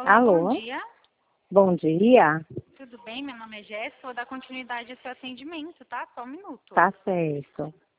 Olá, bom Alô? dia. Bom dia? Tudo bem? Meu nome é Jéssica. Vou dar continuidade ao seu atendimento, tá? Só um minuto. Tá certo.